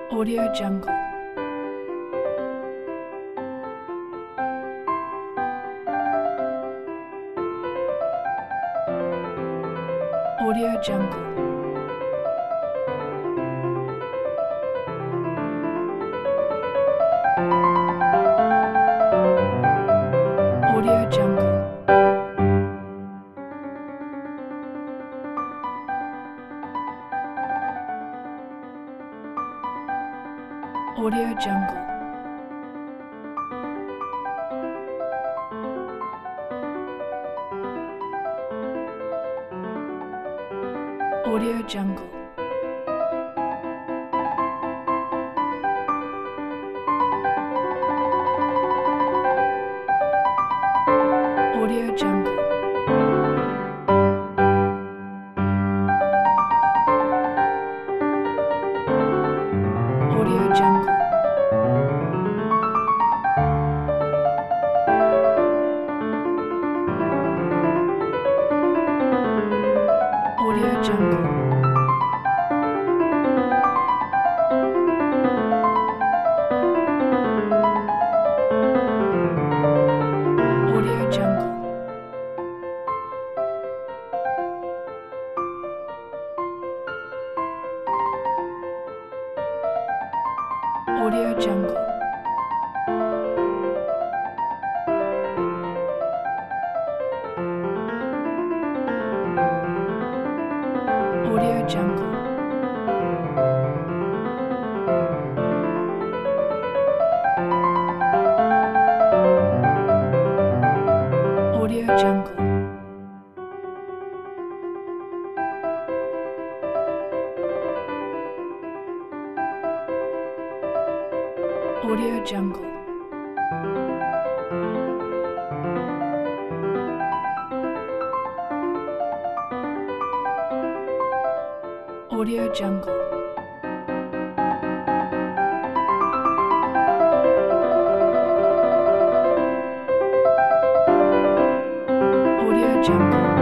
Audio Jungle. Audio Jungle. Audio Jungle. Audio Jungle. Audio Jungle. Audio Jungle. Audio Jungle. Audio Jungle. Audio Jungle. Audio Jungle. Audio Jungle. Audio Jungle. Audio Jungle. Audio Jungle. Audio Jungle.